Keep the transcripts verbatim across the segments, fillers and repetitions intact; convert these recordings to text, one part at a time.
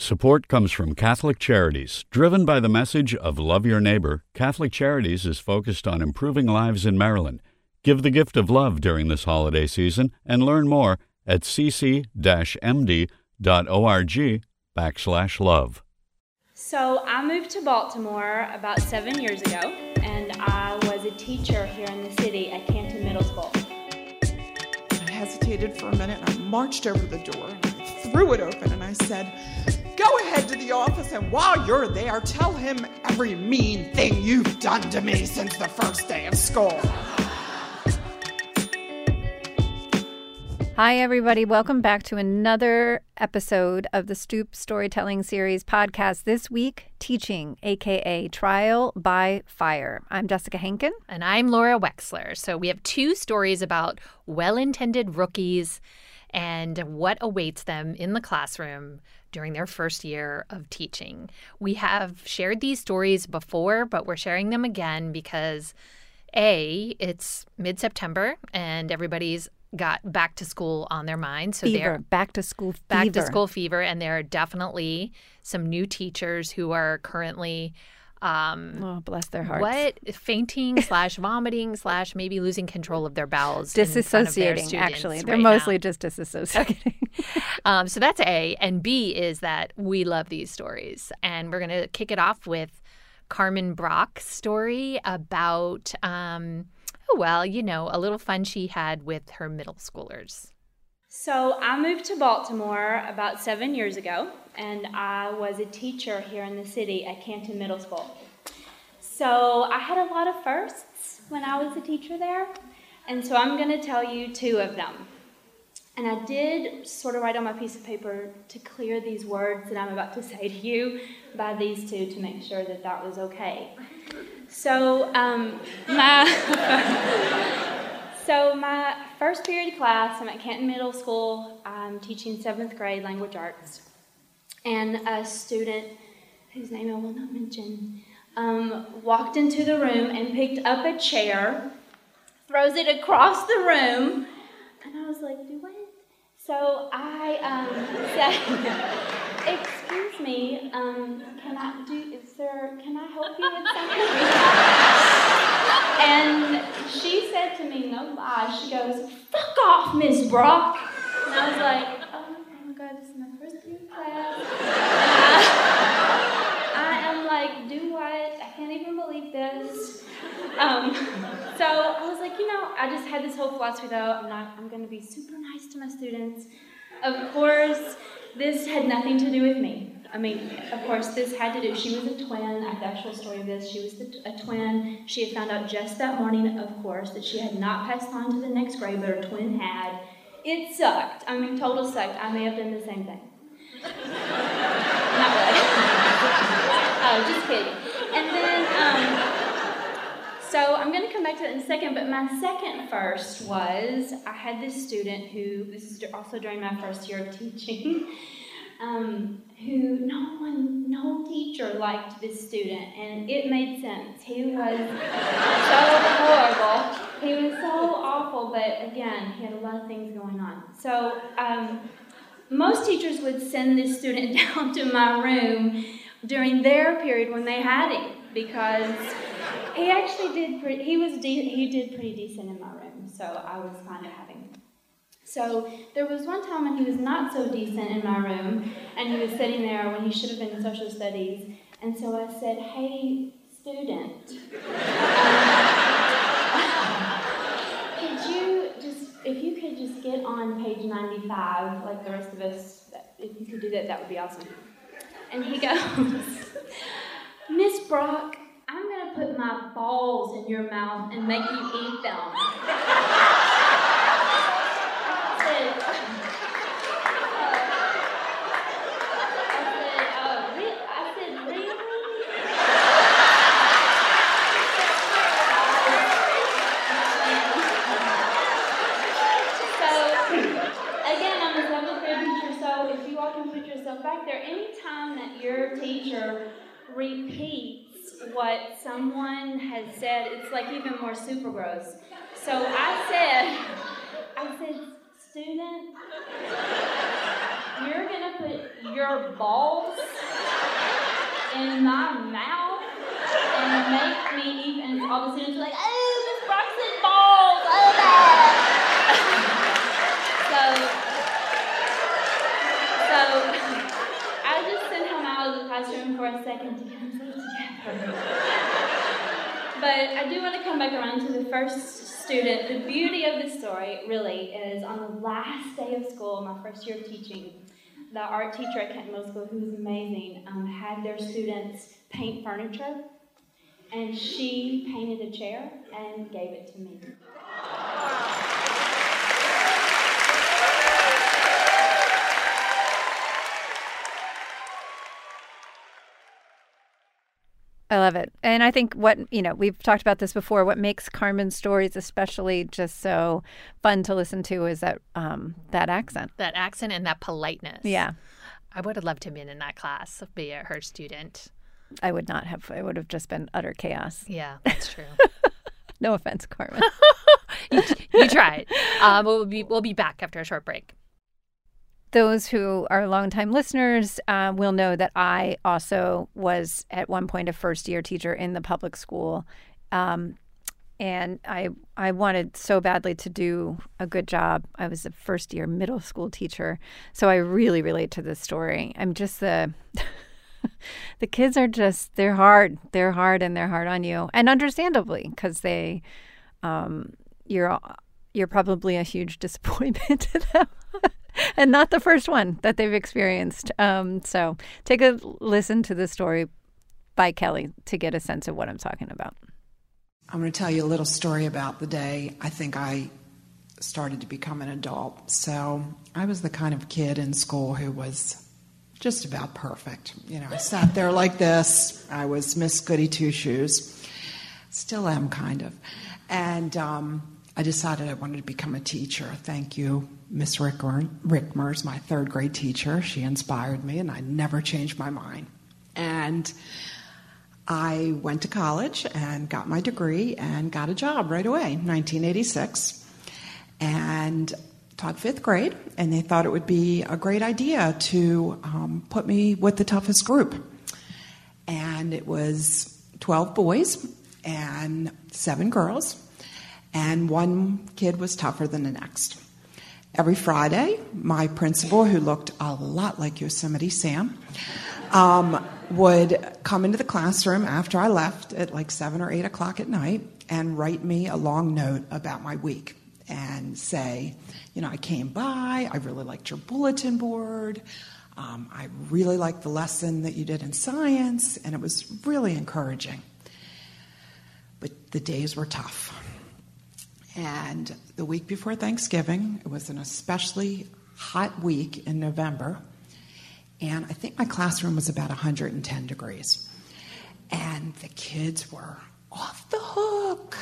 Support comes from Catholic Charities. Driven by the message of love your neighbor, Catholic Charities is focused on improving lives in Maryland. Give the gift of love during this holiday season and learn more at cc-md.org backslash love. So I moved to Baltimore about seven years ago, and I was a teacher here in the city at Canton Middle School. I hesitated for a minute, and I marched over to the door, and I threw it open, and I said, "Go ahead to the office, and while you're there, tell him every mean thing you've done to me since the first day of school." Hi, everybody. Welcome back to another episode of the Stoop Storytelling Series podcast. This week, teaching, a k a. Trial by Fire. I'm Jessica Henkin. And I'm Laura Wexler. So we have two stories about well-intended rookies and what awaits them in the classroom during their first year of teaching. We have shared these stories before, but we're sharing them again because, A, it's mid-September and everybody's got back to school on their mind. So Fever. they're Back to school fever. Back to school fever. And there are definitely some new teachers who are currently um, oh, bless their hearts. What? Fainting slash vomiting slash maybe losing control of their bowels. Disassociating, actually. They're right mostly now. just disassociating. um, so that's A. And B is that we love these stories. And we're going to kick it off with Carmen Brock's story about, um, oh, well, you know, a little fun she had with her middle schoolers. So I moved to Baltimore about seven years ago, and I was a teacher here in the city at Canton Middle School. So I had a lot of firsts when I was a teacher there, and so I'm going to tell you two of them. And I did sort of write on my piece of paper to clear these words that I'm about to say to you by these two to make sure that that was okay. So um, my so my first period class, I'm at Canton Middle School. I'm teaching seventh grade language arts, and a student whose name I will not mention um, walked into the room and picked up a chair, throws it across the room, and I was like, "Do what?" So I um, said, "Excuse me, um, can I do? Is there? Can I help you with something?" And she said to me, no lie, she goes, "Fuck off, Miss Brock." And I was like, "Oh, oh my God, this is my first period class." And I, I am like, "Do what? I can't even believe this." Um, so I was like, you know, I just had this whole philosophy though, I'm not, I'm going to be super nice to my students. Of course, this had nothing to do with me. I mean, of course, this had to do, she was a twin. I have the actual story of this. She was the, a twin. She had found out just that morning, of course, that she had not passed on to the next grade, but her twin had. It sucked. I mean, total sucked. I may have done the same thing. Not really. Oh, just kidding. And then, um, so I'm going to come back to that in a second, but my second first was, I had this student who, this is also during my first year of teaching, um, who no one, no teacher liked this student, and it made sense. He was so horrible. He was so awful, but again, he had a lot of things going on. So um, most teachers would send this student down to my room during their period when they had him, because he actually did pretty, he was de- he did pretty decent in my room, so I was fine to have him. So there was one time when he was not so decent in my room, and he was sitting there when he should have been in social studies, and so I said, "Hey, student, could you just, if you could just get on page ninety-five, like the rest of us, if you could do that, that would be awesome." And he goes, "Miss Brock, I'm going to put my balls in your mouth and make you eat them." I said, uh, I said, uh, re- I said, really? So, again, I'm a seventh grade teacher, so if you all can put yourself back there, anytime that your teacher repeats what someone has said, it's like even more super gross. So I said, I said, "Student, you're going to put your balls in my mouth and make me eat, and all the students were like, oh, Miss Broxton, balls, oh, that. so, so, I just sent him out of the classroom for a second to get himself together. But I do want to come back around to the first student. The beauty of the story, really, is on the last day of school, my first year of teaching, the art teacher at Kent Middle School, who was amazing, um, had their students paint furniture, and she painted a chair and gave it to me. I love it. And I think what, you know, we've talked about this before, what makes Carmen's stories especially just so fun to listen to is that um, that accent. That accent and that politeness. Yeah. I would have loved to have been in that class, be a, her student. I would not have. It would have just been utter chaos. Yeah, that's true. No offense, Carmen. you, you tried. Um, we'll be we'll be back after a short break. Those who are longtime listeners uh, will know that I also was at one point a first-year teacher in the public school, um, and I I wanted so badly to do a good job. I was a first-year middle school teacher, so I really relate to this story. I'm just the the kids are just they're hard, they're hard, and they're hard on you, and understandably, because they um, you're you're probably a huge disappointment to them. And not the first one that they've experienced. Um, so take a listen to the story by Kelly to get a sense of what I'm talking about. I'm going to tell you a little story about the day I think I started to become an adult. So I was the kind of kid in school who was just about perfect. You know, I sat there like this. I was Miss Goody Two-Shoes. Still am, kind of. And um, I decided I wanted to become a teacher. Thank you, Miss Rickmers, my third grade teacher. She inspired me, and I never changed my mind. And I went to college and got my degree and got a job right away, nineteen eighty-six, and taught fifth grade. And they thought it would be a great idea to um, put me with the toughest group. And it was twelve boys and seven girls. And one kid was tougher than the next. Every Friday, my principal, who looked a lot like Yosemite Sam, um, would come into the classroom after I left at like seven or eight o'clock at night and write me a long note about my week and say, you know, I came by, I really liked your bulletin board, um, I really liked the lesson that you did in science, and it was really encouraging. But the days were tough. And the week before Thanksgiving, it was an especially hot week in November, and I think my classroom was about one hundred ten degrees. And the kids were off the hook.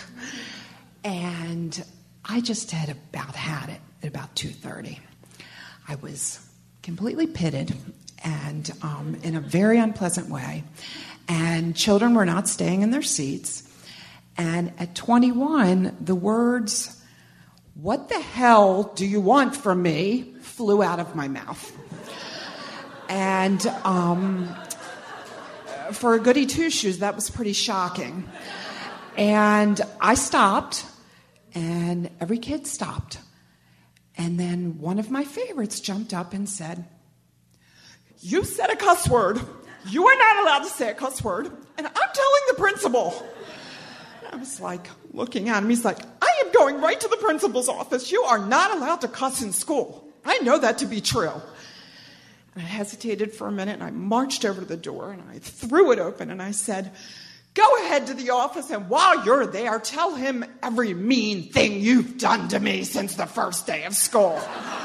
And I just had about had it at about two thirty. I was completely pitted and um, in a very unpleasant way. And children were not staying in their seats. And at twenty-one, the words, "What the hell do you want from me?" flew out of my mouth. And um, for a goody two-shoes, that was pretty shocking. And I stopped, and every kid stopped. And then one of my favorites jumped up and said, "You said a cuss word. You are not allowed to say a cuss word, and I'm telling the principal." I was like, looking at him, he's like, "I am going right to the principal's office. You are not allowed to cuss in school. I know that to be true." And I hesitated for a minute, and I marched over to the door, and I threw it open, and I said, "Go ahead to the office, and while you're there, tell him every mean thing you've done to me since the first day of school."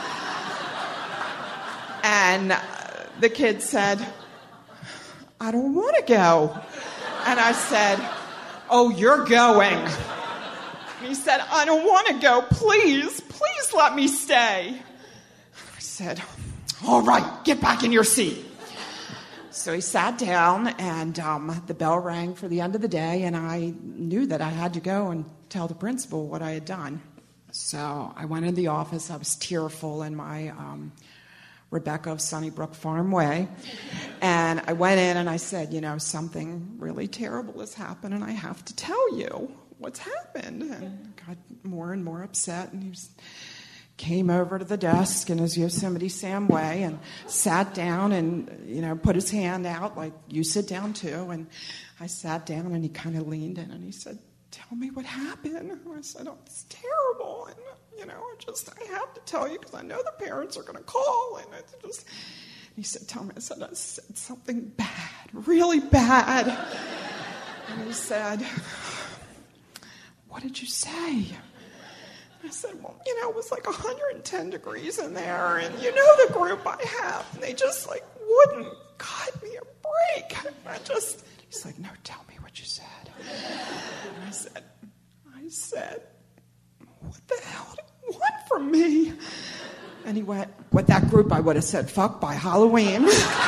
And uh, the kid said, "I don't want to go." And I said, "Oh, you're going." And he said, "I don't want to go. Please, please let me stay." I said, "All right, get back in your seat." So he sat down, and um, the bell rang for the end of the day, and I knew that I had to go and tell the principal what I had done. So I went in the office. I was tearful in my um, Rebecca of Sunnybrook Farm Way. And I went in and I said, you know, something really terrible has happened and I have to tell you what's happened. And got more and more upset, and he was, came over to the desk in his Yosemite Sam way and sat down and, you know, put his hand out like, you sit down too. And I sat down and he kind of leaned in and he said, tell me what happened. And I said, oh, it's terrible. And, you know, I just, I have to tell you because I know the parents are going to call. And I just, and he said, tell me. I said, I said something bad, really bad. And he said, what did you say? I said, well, you know, it was like one hundred ten degrees in there, and you know the group I have, and they just, like, wouldn't cut me a break. And I just, he's like, no, tell me what you said. And I said, I said, what the hell do you want from me? And he went, with that group, I would have said, fuck by Halloween.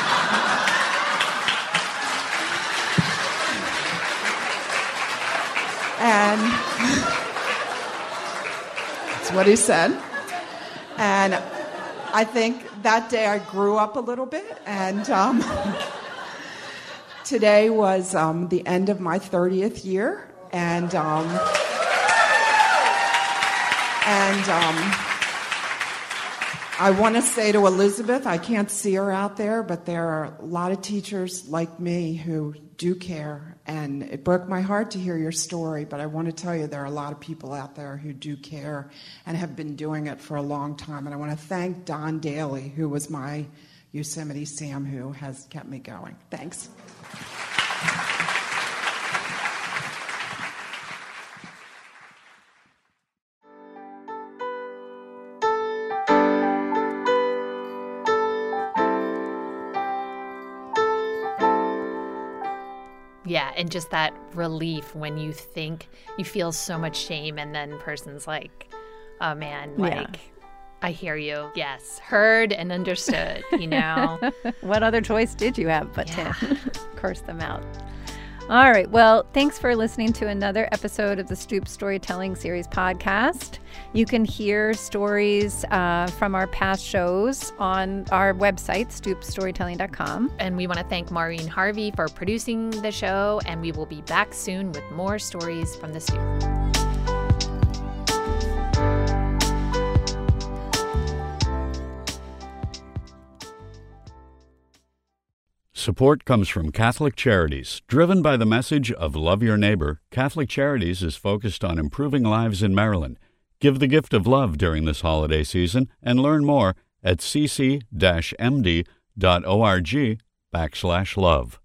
And that's what he said. And I think that day I grew up a little bit. And um, today was um, the end of my thirtieth year. And, um, and um, I want to say to Elizabeth, I can't see her out there, but there are a lot of teachers like me who do care. And it broke my heart to hear your story, but I want to tell you there are a lot of people out there who do care and have been doing it for a long time. And I want to thank Don Daly, who was my Yosemite Sam, who has kept me going. Thanks. Yeah, and just that relief when you think you feel so much shame, and then person's like, oh man, like, Yeah. I hear you. Yes, heard and understood, you know? What other choice did you have but Yeah. to curse them out? All right. Well, thanks for listening to another episode of the Stoop Storytelling Series podcast. You can hear stories uh, from our past shows on our website, stoop storytelling dot com. And we want to thank Maureen Harvey for producing the show, and we will be back soon with more stories from the Stoop. Support comes from Catholic Charities. Driven by the message of love your neighbor, Catholic Charities is focused on improving lives in Maryland. Give the gift of love during this holiday season and learn more at c c dash m d dot org backslash love.